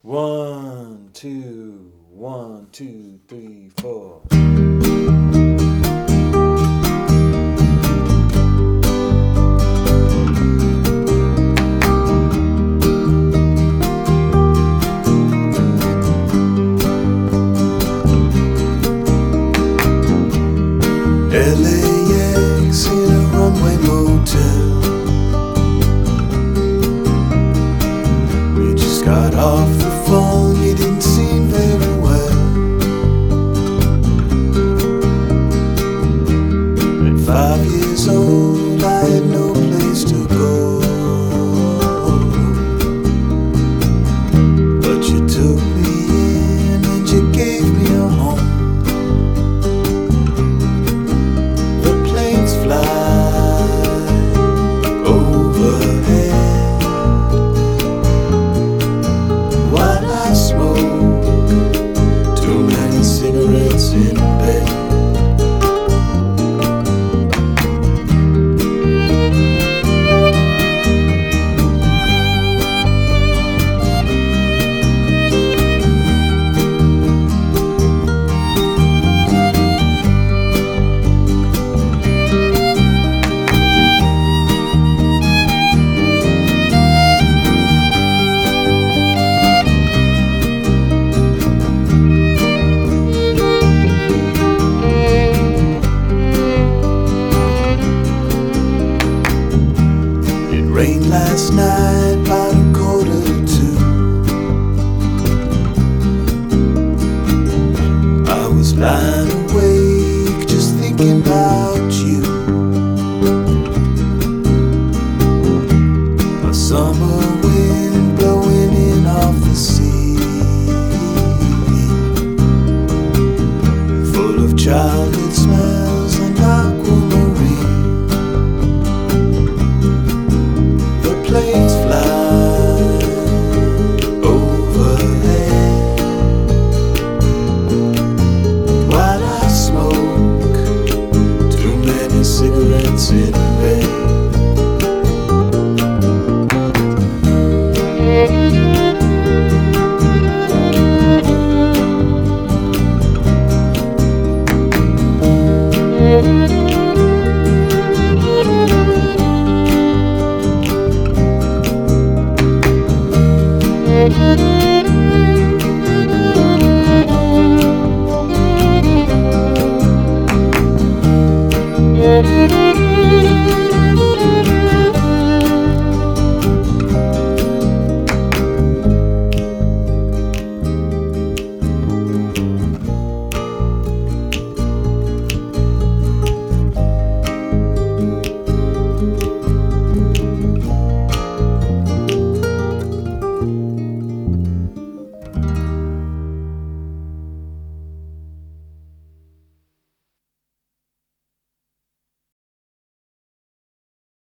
One, two, 1, 2, 3, 4. LAX in a runway motel. We just got off the phone, you didn't seem very well. At 5 years old, I had no place to go. But you took me in and you gave me a home. Cigarettes in bed. Rained last night about 1:45. I was blind.